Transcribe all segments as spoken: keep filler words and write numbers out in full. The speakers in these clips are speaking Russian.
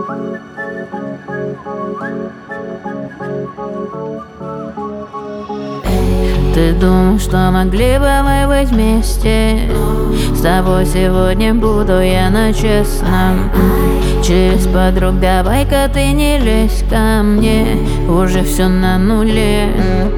Ты думал, что могли бы мы быть вместе? С тобой сегодня буду я на честном. Через подруг давай-ка ты не лезь ко мне, уже все на нуле.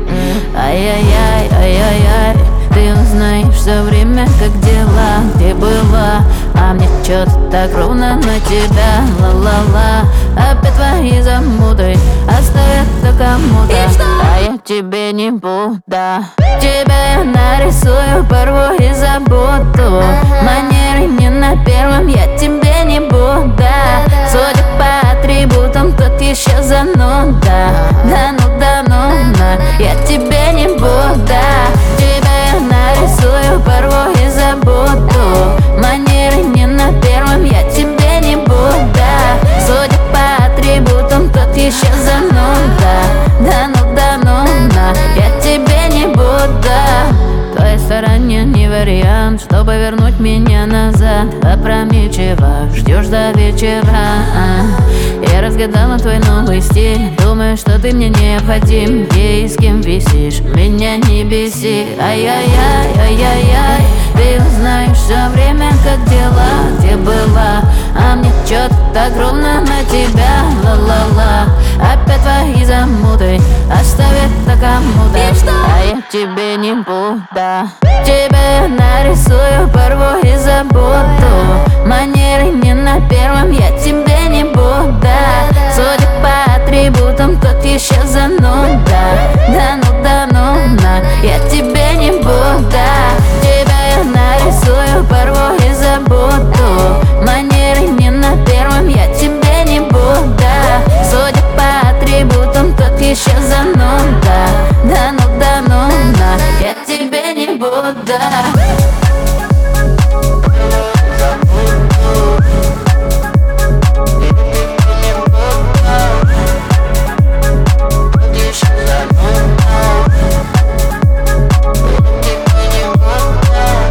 Ай-яй-яй, ай-яй-яй, ты узнаешь все время, как дела, где была. А мне чё-то так ровно на тебя, ла-ла-ла. Опять твои замуты оставят только кому-то, а я тебе не буду. Тебя я нарисую, порву и забуду. Манеры не на первом, я тебе не буду. Судя по атрибутам, тут еще зануда. Да ну да ну на, я тебе не буду. Тебя я нарисую, порву и забуду. Манеры не на первом, я тебе не буду. Судя по атрибутам, тут еще зануда. Да ну да ну на, я тебе не буду. Твоя стороне не вариант, чтобы вернуть меня назад. Опрометчиво ждешь до вечера. Я разгадала твой новый стиль, думаю, что ты мне необходим. Где и с кем висишь, меня не беси. Ай-яй-яй, ай-яй-яй, ты узнаешь все время, как дела, где была. А мне чё-то так ровно на тебя, ла-ла-ла. Опять твои замуты оставят так кому-то, а я тебе не буду. Тебя я нарисую, порву и забуду. Манеры не на первом, я тебе не буду. Судя по атрибутам, тут еще зануда. Да ну да ну на, я тебе не буду. Тебя я нарисую, порву и забуду. Манеры не на первом, я тебе не буду. Судя по атрибутам, тут еще зануда. Да ну да ну на, я тебе не буду.